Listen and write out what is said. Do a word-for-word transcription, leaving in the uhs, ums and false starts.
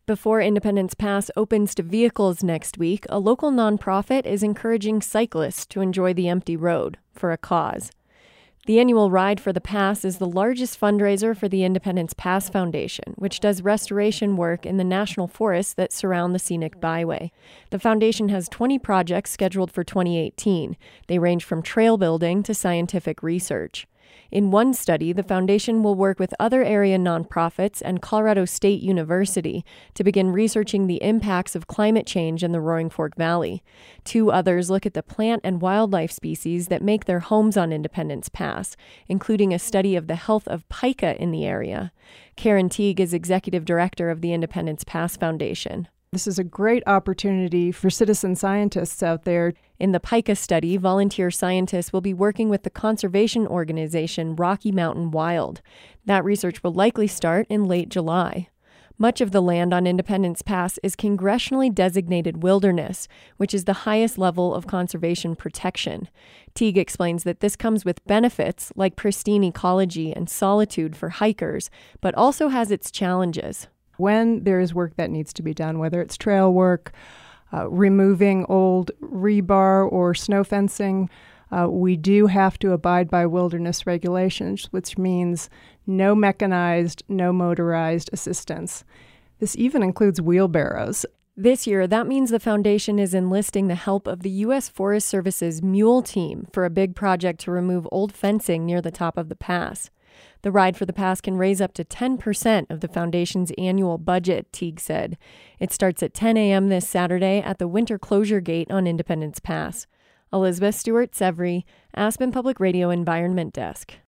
Before Independence Pass opens to vehicles next week, a local nonprofit is encouraging cyclists to enjoy the empty road for a cause. The annual Ride for the Pass is the largest fundraiser for the Independence Pass Foundation, which does restoration work in the national forests that surround the scenic byway. The foundation has twenty projects scheduled for twenty eighteen. They range from trail building to scientific research. In one study, the foundation will work with other area nonprofits and Colorado State University to begin researching the impacts of climate change in the Roaring Fork Valley. Two others look at the plant and wildlife species that make their homes on Independence Pass, including a study of the health of pika in the area. Karen Teague is executive director of the Independence Pass Foundation. This is a great opportunity for citizen scientists out there. In the pika study, volunteer scientists will be working with the conservation organization Rocky Mountain Wild. That research will likely start in late July. Much of the land on Independence Pass is congressionally designated wilderness, which is the highest level of conservation protection. Teague explains that this comes with benefits like pristine ecology and solitude for hikers, but also has its challenges. When there is work that needs to be done, whether it's trail work, uh, removing old rebar or snow fencing, uh, we do have to abide by wilderness regulations, which means no mechanized, no motorized assistance. This even includes wheelbarrows. This year, that means the foundation is enlisting the help of the U S Forest Service's Mule Team for a big project to remove old fencing near the top of the pass. The Ride for the Pass can raise up to ten percent of the foundation's annual budget, Teague said. It starts at ten a.m. this Saturday at the Winter Closure Gate on Independence Pass. Elizabeth Stewart-Severi, Aspen Public Radio Environment Desk.